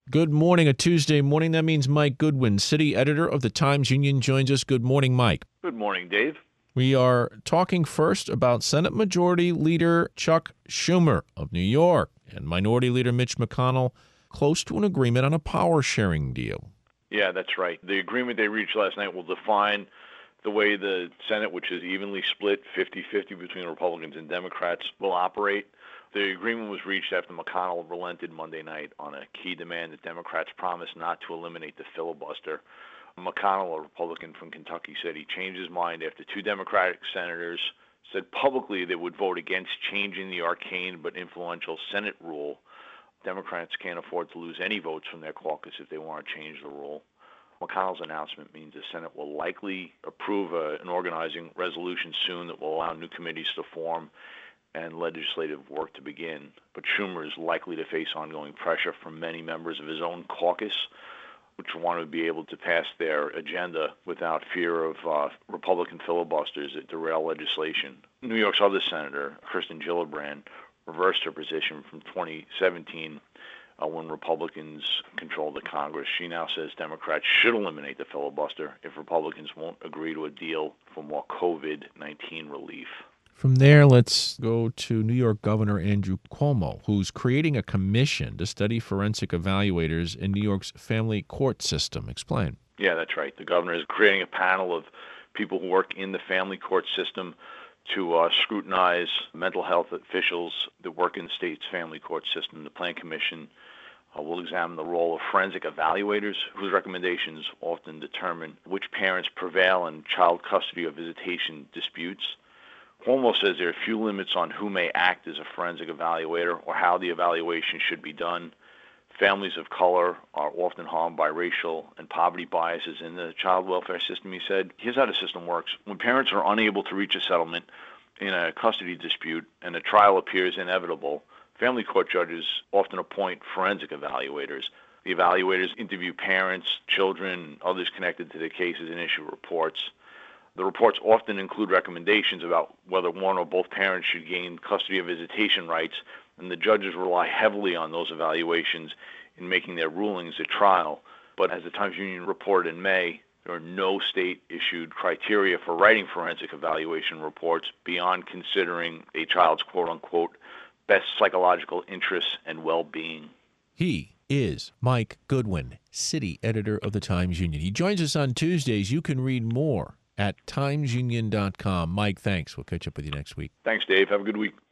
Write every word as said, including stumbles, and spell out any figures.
Good morning, a Tuesday morning. That means Mike Goodwin, city editor of the Times-Union, joins us. Good morning, Mike. Good morning, Dave. We are talking first about Senate Majority Leader Chuck Schumer of New York and Minority Leader Mitch McConnell close to an agreement on a power-sharing deal. Yeah, that's right. The agreement they reached last night will define the way the Senate, which is evenly split fifty-fifty between Republicans and Democrats, will operate. The agreement was reached after McConnell relented Monday night on a key demand that Democrats promise not to eliminate the filibuster. McConnell, a Republican from Kentucky, said he changed his mind after two Democratic senators said publicly they would vote against changing the arcane but influential Senate rule. Democrats can't afford to lose any votes from their caucus if they want to change the rule. McConnell's announcement means the Senate will likely approve a, an organizing resolution soon that will allow new committees to form and legislative work to begin. But Schumer is likely to face ongoing pressure from many members of his own caucus, which want to be able to pass their agenda without fear of uh, Republican filibusters that derail legislation. New York's other senator, Kirsten Gillibrand, reversed her position from twenty seventeen uh, when Republicans controlled the Congress. She now says Democrats should eliminate the filibuster if Republicans won't agree to a deal for more COVID nineteen relief. From there, let's go to New York Governor Andrew Cuomo, who's creating a commission to study forensic evaluators in New York's family court system. Explain. Yeah, that's right. The governor is creating a panel of people who work in the family court system to uh, scrutinize mental health officials that work in the state's family court system. The Plan Commission uh, will examine the role of forensic evaluators, whose recommendations often determine which parents prevail in child custody or visitation disputes. Cuomo says there are few limits on who may act as a forensic evaluator or how the evaluation should be done. Families of color are often harmed by racial and poverty biases in the child welfare system, he said. Here's how the system works. When parents are unable to reach a settlement in a custody dispute and a trial appears inevitable, family court judges often appoint forensic evaluators. The evaluators interview parents, children, and others connected to the cases and issue reports. The reports often include recommendations about whether one or both parents should gain custody or visitation rights, and the judges rely heavily on those evaluations in making their rulings at trial. But as the Times-Union reported in May, there are no state-issued criteria for writing forensic evaluation reports beyond considering a child's quote-unquote best psychological interests and well-being. He is Mike Goodwin, city editor of the Times-Union. He joins us on Tuesdays. You can read more at times union dot com. Mike, thanks. We'll catch up with you next week. Thanks, Dave. Have a good week.